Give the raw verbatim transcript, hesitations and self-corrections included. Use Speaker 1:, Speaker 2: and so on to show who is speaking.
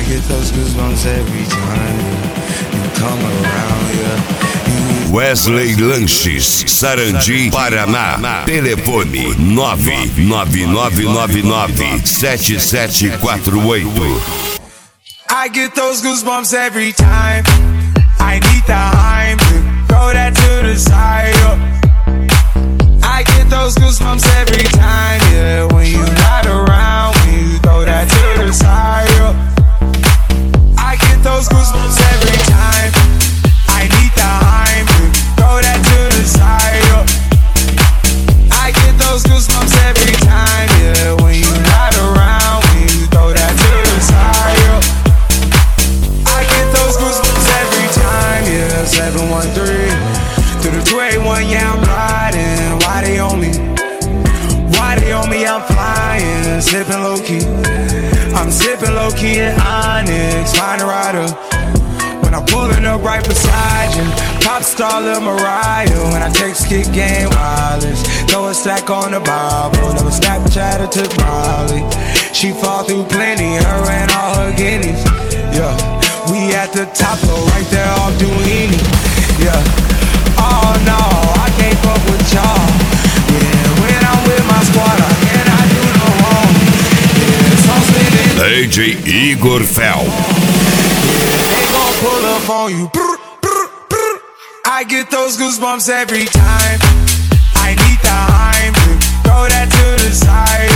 Speaker 1: get those goosebumps every time you come around, yeah.
Speaker 2: Wesley Lanches, Sarandi, Paraná. Telefone nove nove nove nove nove sete sete quatro oito.
Speaker 1: I get those goosebumps every time I need the Heimlich, throw that to the side, yeah. I get those goosebumps every time, yeah. When you're not around, when you throw that to the side, yeah. I get those goosebumps every time I need the Heimlich, throw that to the side, yeah. I get those goosebumps every time, yeah. When you're not around, when you throw that to the side, yeah. I get those goosebumps every time, yeah. seven one three to the two eight one, yeah, I'm riding. Why they on me? Why they on me? I'm flying, sipping low key. I'm sipping low key in Onyx, find a rider. When I'm pulling up right beside you, pop star Lil Mariah. When I text kick game wireless, throw a stack on the Bible. Never Snapchat or took Molly. She fall through plenty, her and all her guineas. Yeah, we at the top though, right there off Duini. Yeah. Oh no, I can't fuck with y'all. Yeah, when I'm with my squad, I cannot do no wrong. Yeah, so spinning.
Speaker 2: D J Igor Fel.
Speaker 1: Yeah, they gon' pull up on you. Brr, brr, brr. I get those goosebumps every time I need the Heimlich, throw that to the side.